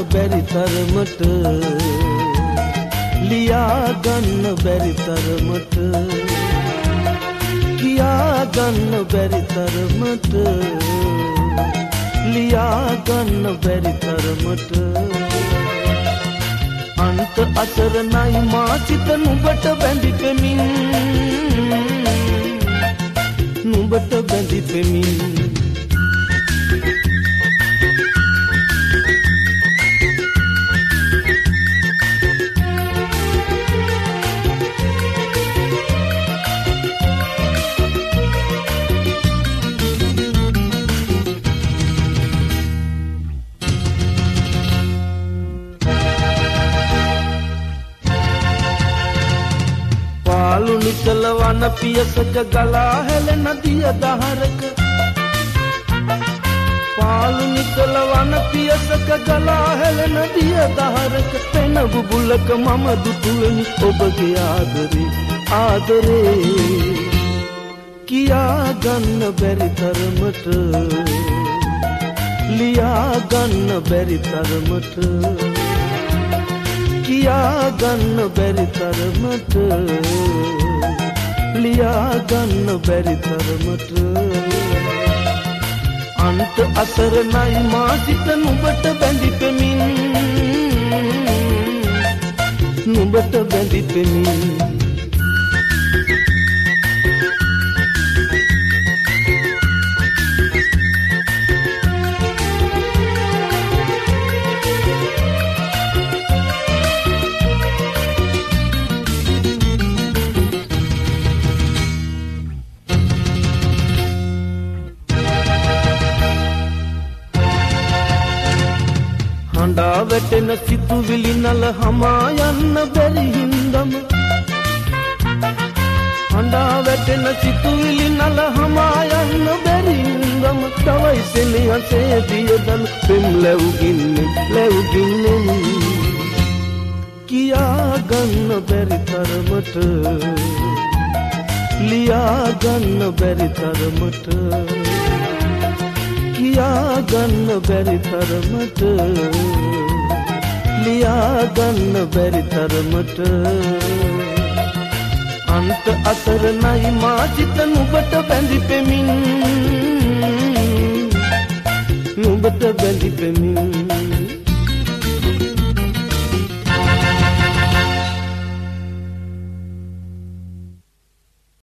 බැරි තරමට ලියා ගන්න බැරි තරමට කියා ගන්න බැරි තරමට ලියා ගන්න බැරි තරමට අන්ත අසරණයි මා සිත නුඹට බැඳි පෙමින් නුඹට බැඳි පෙමින් පාලු නිසල වන පියසක ගලා හැලෙන දිය දහරක පාලු නිසල වන පියසක ගලා හැලෙන දිය දහරක පෙන බුබුලක මම දුටුවෙමි ඔබගේ ආදරේ ආදරේ කියා ගන්න බැරි තරමට ලියා ගන්න බැරි තරමට කියා ගන්න බැරි තරමට ලියා ගන්න බැරි තරමට අන්ත අසරණයි මා සිත නුඹට බැඳි පෙමින් නුඹට බැඳි පෙමින් හඬා වැටෙන සිතුවිලි නල හමා යන්න බැරි හින්දම හඬා වැටෙන සිතුවිලි නල හමා යන්න බැරි හින්දම තවයි සෙනෙහසේ දියදල් පෙම් ලැබුගින්නේ කියා ගන්න බැරි තරමට ලියා ගන්න බැරි තරමට කියා ගන්න බැරි තරමට ලියා ගන්න බැරි තරමට අන්ත අසරණයි මා සිත නුඹට බැඳි පෙමින් නුඹට බැඳි පෙමින්